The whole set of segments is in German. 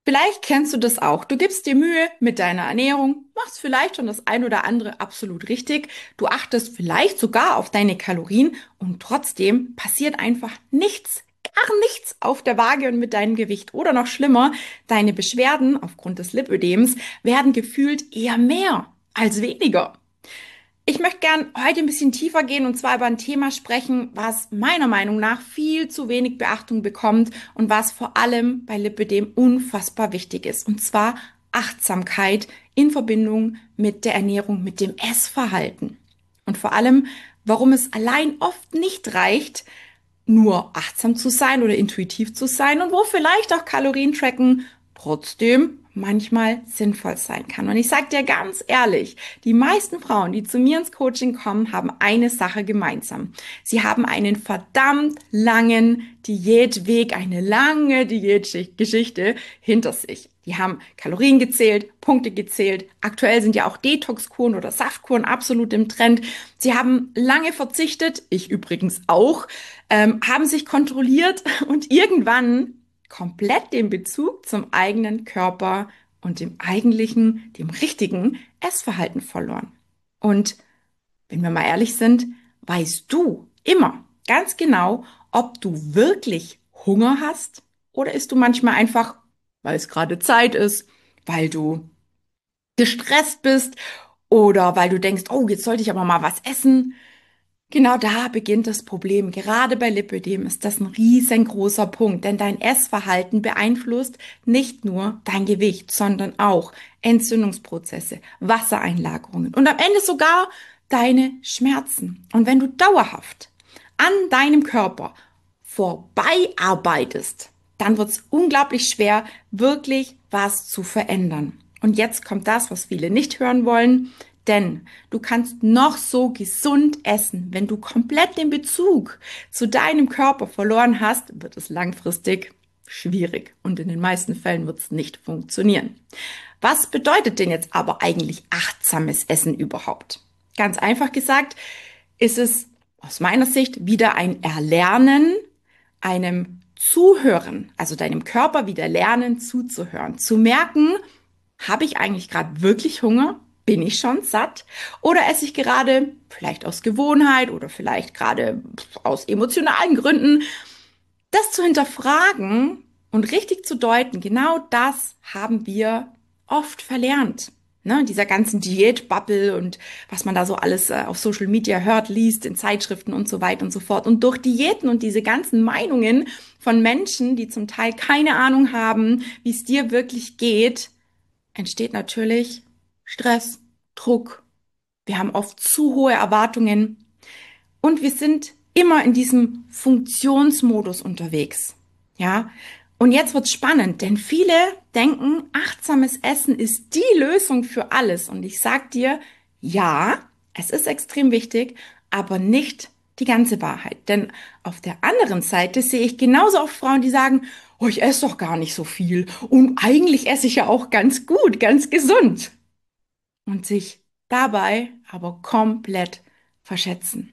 Vielleicht kennst du das auch. Du gibst dir Mühe mit deiner Ernährung, machst vielleicht schon das ein oder andere absolut richtig. Du achtest vielleicht sogar auf deine Kalorien und trotzdem passiert einfach nichts, gar nichts auf der Waage und mit deinem Gewicht. Oder noch schlimmer, deine Beschwerden aufgrund des Lipödems werden gefühlt eher mehr als weniger. Ich möchte gern heute ein bisschen tiefer gehen und zwar über ein Thema sprechen, was meiner Meinung nach viel zu wenig Beachtung bekommt und was vor allem bei Lipödem unfassbar wichtig ist. Und zwar Achtsamkeit in Verbindung mit der Ernährung, mit dem Essverhalten. Und vor allem, warum es allein oft nicht reicht, nur achtsam zu sein oder intuitiv zu sein und wo vielleicht auch Kalorientracken trotzdem manchmal sinnvoll sein kann. Und ich sage dir ganz ehrlich, die meisten Frauen, die zu mir ins Coaching kommen, haben eine Sache gemeinsam. Sie haben einen verdammt langen Diätweg, eine lange Diätgeschichte hinter sich. Die haben Kalorien gezählt, Punkte gezählt. Aktuell sind ja auch Detoxkuren oder Saftkuren absolut im Trend. Sie haben lange verzichtet, ich übrigens auch, haben sich kontrolliert und irgendwann komplett den Bezug zum eigenen Körper und dem eigentlichen, dem richtigen Essverhalten verloren. Und wenn wir mal ehrlich sind, weißt du immer ganz genau, ob du wirklich Hunger hast oder isst du manchmal einfach, weil es gerade Zeit ist, weil du gestresst bist oder weil du denkst, oh, jetzt sollte ich aber mal was essen. Genau da beginnt das Problem. Gerade bei Lipödem ist das ein riesengroßer Punkt, denn dein Essverhalten beeinflusst nicht nur dein Gewicht, sondern auch Entzündungsprozesse, Wassereinlagerungen und am Ende sogar deine Schmerzen. Und wenn du dauerhaft an deinem Körper vorbeiarbeitest, dann wird es unglaublich schwer, wirklich was zu verändern. Und jetzt kommt das, was viele nicht hören wollen. Denn du kannst noch so gesund essen. Wenn du komplett den Bezug zu deinem Körper verloren hast, wird es langfristig schwierig. Und in den meisten Fällen wird es nicht funktionieren. Was bedeutet denn jetzt aber eigentlich achtsames Essen überhaupt? Ganz einfach gesagt, ist es aus meiner Sicht wieder ein Erlernen, einem Zuhören, also deinem Körper wieder lernen zuzuhören, zu merken, habe ich eigentlich gerade wirklich Hunger? Bin ich schon satt? Oder esse ich gerade, vielleicht aus Gewohnheit oder vielleicht gerade aus emotionalen Gründen, das zu hinterfragen und richtig zu deuten, genau das haben wir oft verlernt. Ne, in dieser ganzen Diätbubble und was man da so alles auf Social Media hört, liest, in Zeitschriften und so weiter und so fort. Und durch Diäten und diese ganzen Meinungen von Menschen, die zum Teil keine Ahnung haben, wie es dir wirklich geht, entsteht natürlich Stress, Druck. Wir haben oft zu hohe Erwartungen und wir sind immer in diesem Funktionsmodus unterwegs. Ja, und jetzt wird's spannend, denn viele denken, achtsames Essen ist die Lösung für alles. Und ich sag dir, ja, es ist extrem wichtig, aber nicht die ganze Wahrheit. Denn auf der anderen Seite sehe ich genauso oft Frauen, die sagen, oh, ich esse doch gar nicht so viel. Und eigentlich esse ich ja auch ganz gut, ganz gesund. Und sich dabei aber komplett verschätzen.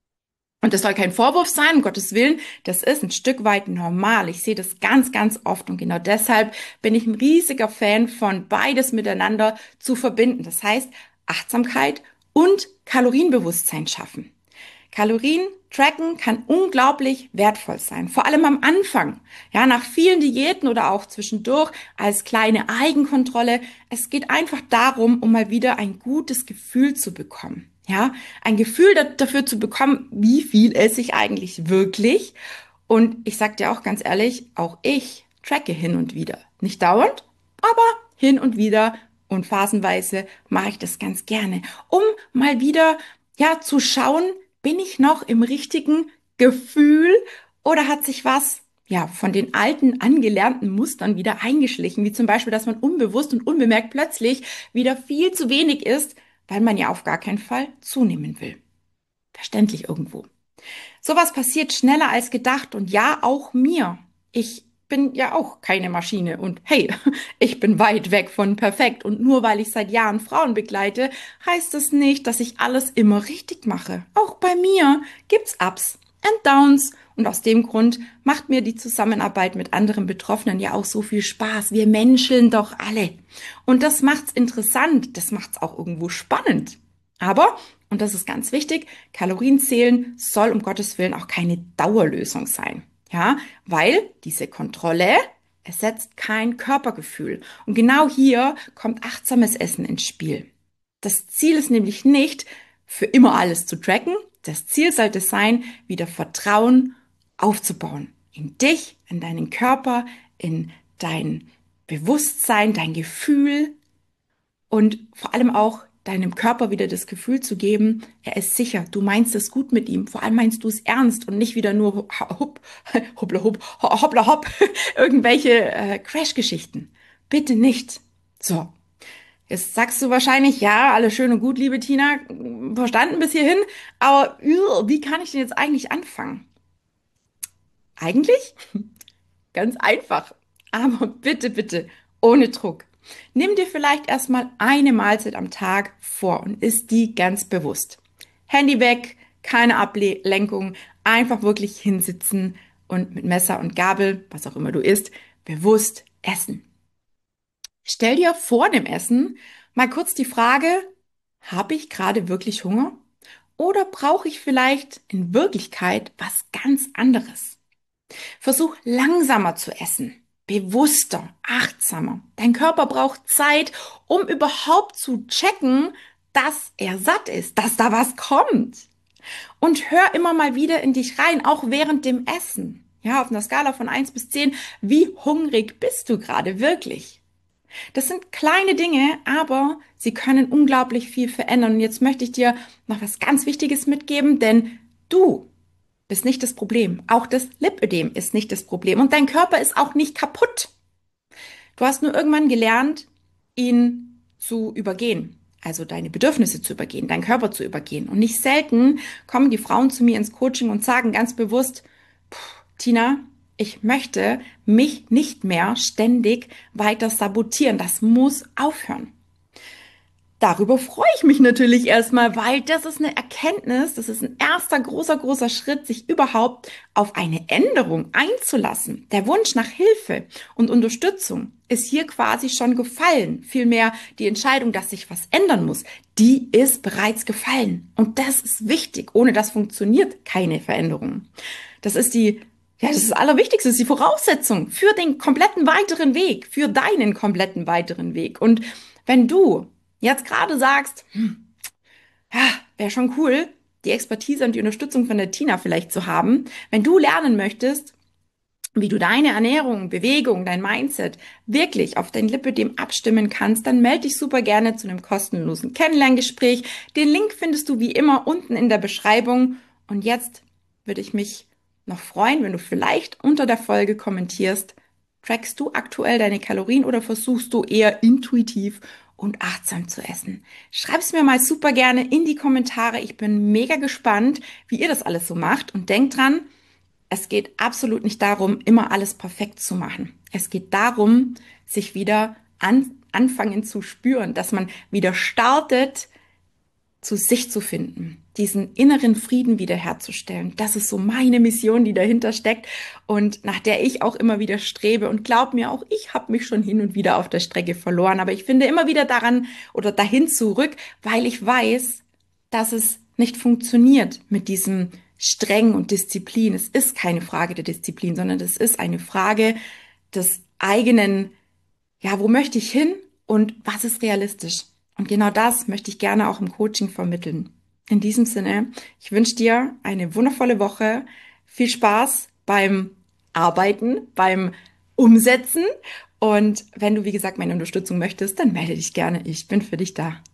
Und das soll kein Vorwurf sein, um Gottes Willen. Das ist ein Stück weit normal. Ich sehe das ganz, ganz oft. Und genau deshalb bin ich ein riesiger Fan von beides miteinander zu verbinden. Das heißt, Achtsamkeit und Kalorienbewusstsein schaffen. Kalorien tracken kann unglaublich wertvoll sein, vor allem am Anfang. Ja, nach vielen Diäten oder auch zwischendurch als kleine Eigenkontrolle. Es geht einfach darum, um mal wieder ein gutes Gefühl zu bekommen. Ja, ein Gefühl dafür zu bekommen, wie viel esse ich eigentlich wirklich. Und ich sag dir auch ganz ehrlich, auch ich tracke hin und wieder. Nicht dauernd, aber hin und wieder und phasenweise mache ich das ganz gerne, um mal wieder, ja, zu schauen, bin ich noch im richtigen Gefühl oder hat sich was, ja, von den alten angelernten Mustern wieder eingeschlichen, wie zum Beispiel, dass man unbewusst und unbemerkt plötzlich wieder viel zu wenig isst, weil man ja auf gar keinen Fall zunehmen will. Verständlich irgendwo. Sowas passiert schneller als gedacht und ja, auch mir. Ich bin ja auch keine Maschine und hey, ich bin weit weg von perfekt und nur weil ich seit Jahren Frauen begleite, heißt es nicht, dass ich alles immer richtig mache. Auch bei mir gibt's Ups and Downs. Und aus dem Grund macht mir die Zusammenarbeit mit anderen Betroffenen ja auch so viel Spaß. Wir menscheln doch alle. Und das macht's interessant, das macht's auch irgendwo spannend. Aber, und das ist ganz wichtig, Kalorien zählen soll um Gottes Willen auch keine Dauerlösung sein. Ja, weil diese Kontrolle ersetzt kein Körpergefühl. Und genau hier kommt achtsames Essen ins Spiel. Das Ziel ist nämlich nicht, für immer alles zu tracken. Das Ziel sollte sein, wieder Vertrauen aufzubauen. In dich, in deinen Körper, in dein Bewusstsein, dein Gefühl und vor allem auch deinem Körper wieder das Gefühl zu geben, er ist sicher, du meinst es gut mit ihm, vor allem meinst du es ernst und nicht wieder nur hopp, hoppla hopp, hoppla hopp, irgendwelche Crash-Geschichten. Bitte nicht. So, jetzt sagst du wahrscheinlich, ja, alles schön und gut, liebe Tina, verstanden bis hierhin, aber wie kann ich denn jetzt eigentlich anfangen? Eigentlich ganz einfach, aber bitte, bitte, ohne Druck. Nimm dir vielleicht erstmal eine Mahlzeit am Tag vor und isst die ganz bewusst. Handy weg, keine Ablenkung, einfach wirklich hinsitzen und mit Messer und Gabel, was auch immer du isst, bewusst essen. Stell dir vor dem Essen mal kurz die Frage, habe ich gerade wirklich Hunger? Oder brauche ich vielleicht in Wirklichkeit was ganz anderes? Versuch langsamer zu essen, bewusster, achtsamer. Dein Körper braucht Zeit, um überhaupt zu checken, dass er satt ist, dass da was kommt. Und hör immer mal wieder in dich rein, auch während dem Essen. Ja, auf einer Skala von 1 bis 10, wie hungrig bist du gerade wirklich? Das sind kleine Dinge, aber sie können unglaublich viel verändern. Und jetzt möchte ich dir noch was ganz Wichtiges mitgeben, denn du bist nicht das Problem. Auch das Lipödem ist nicht das Problem. Und dein Körper ist auch nicht kaputt. Du hast nur irgendwann gelernt, ihn zu übergehen. Also deine Bedürfnisse zu übergehen, deinen Körper zu übergehen. Und nicht selten kommen die Frauen zu mir ins Coaching und sagen ganz bewusst, Tina, ich möchte mich nicht mehr ständig weiter sabotieren. Das muss aufhören. Darüber freue ich mich natürlich erstmal, weil das ist eine Erkenntnis, das ist ein erster großer Schritt, sich überhaupt auf eine Änderung einzulassen. Der Wunsch nach Hilfe und Unterstützung ist hier quasi schon gefallen. Vielmehr die Entscheidung, dass sich was ändern muss, die ist bereits gefallen. Und das ist wichtig. Ohne das funktioniert keine Veränderung. Das ist das Allerwichtigste, das ist die Voraussetzung für den kompletten weiteren Weg, für deinen kompletten weiteren Weg. Und wenn du jetzt gerade sagst, ja, wäre schon cool, die Expertise und die Unterstützung von der Tina vielleicht zu haben, wenn du lernen möchtest, wie du deine Ernährung, Bewegung, dein Mindset wirklich auf dein Lipödem abstimmen kannst, dann melde dich super gerne zu einem kostenlosen Kennenlerngespräch. Den Link findest du wie immer unten in der Beschreibung. Und jetzt würde ich mich noch freuen, wenn du vielleicht unter der Folge kommentierst, trackst du aktuell deine Kalorien oder versuchst du eher intuitiv und achtsam zu essen? Schreib's mir mal super gerne in die Kommentare. Ich bin mega gespannt, wie ihr das alles so macht. Und denkt dran, es geht absolut nicht darum, immer alles perfekt zu machen. Es geht darum, sich wieder anfangen zu spüren, dass man wieder startet, zu sich zu finden, diesen inneren Frieden wiederherzustellen. Das ist so meine Mission, die dahinter steckt und nach der ich auch immer wieder strebe. Und glaub mir auch, ich habe mich schon hin und wieder auf der Strecke verloren, aber ich finde immer wieder daran oder dahin zurück, weil ich weiß, dass es nicht funktioniert mit diesem Streng und Disziplin. Es ist keine Frage der Disziplin, sondern es ist eine Frage des eigenen, ja, wo möchte ich hin und was ist realistisch? Und genau das möchte ich gerne auch im Coaching vermitteln. In diesem Sinne, ich wünsche dir eine wundervolle Woche, viel Spaß beim Arbeiten, beim Umsetzen und wenn du, wie gesagt, meine Unterstützung möchtest, dann melde dich gerne. Ich bin für dich da.